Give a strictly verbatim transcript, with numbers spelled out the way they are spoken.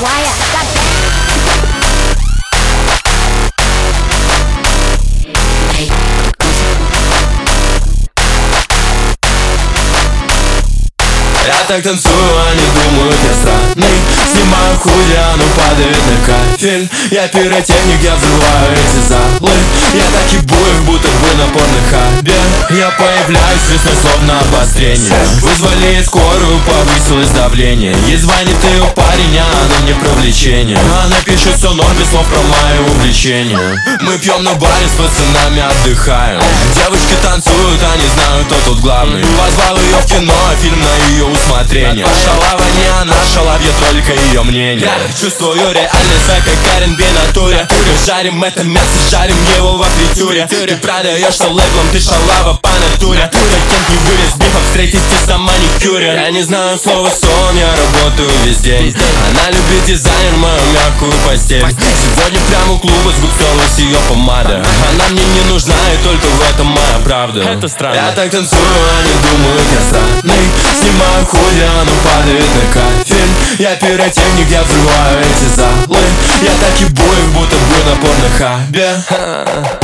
quiet. Я так танцую, они думают, я странный. Снимаю худи, оно падает на кафель. Я пиротехник, я взрываю эти залы. Я так и буев, будто бы на порнохабе. Я появляюсь весной, словно обострение. Вызвали скорую, повысилось давление. Ей звонит ее парень, а она мне про влечение. Она пишет все ноль, без слов про мои увлечения. Мы пьем на баре, с пацанами отдыхаем. Девочки танцуют, они знают, кто тут главный. Позвал ее в кино, фильм на ее усмотрение. Шалава не она, шалавье только ее мнение. Я чувствую реальность, как Карен Би натуре. Мы жарим это мясо, жарим его во фритюре. Ты продаешься лейблом, ты шалава по натуре. Кент не вылез, бифом встретитесь на маникюре. Я не знаю слова сон, я работаю весь день. Она любит дизайнер, мою мягкую постель. Сегодня прямо у клуба сгустилась ее помада. Она мне не нужна, и только в этом моя правда. Это странно. Я так танцую, они думают, я странный. Снимаю худи, оно падает на кафель. Я пиротехник, я взрываю эти залы. Я так и буев, будто бы на порнохабе.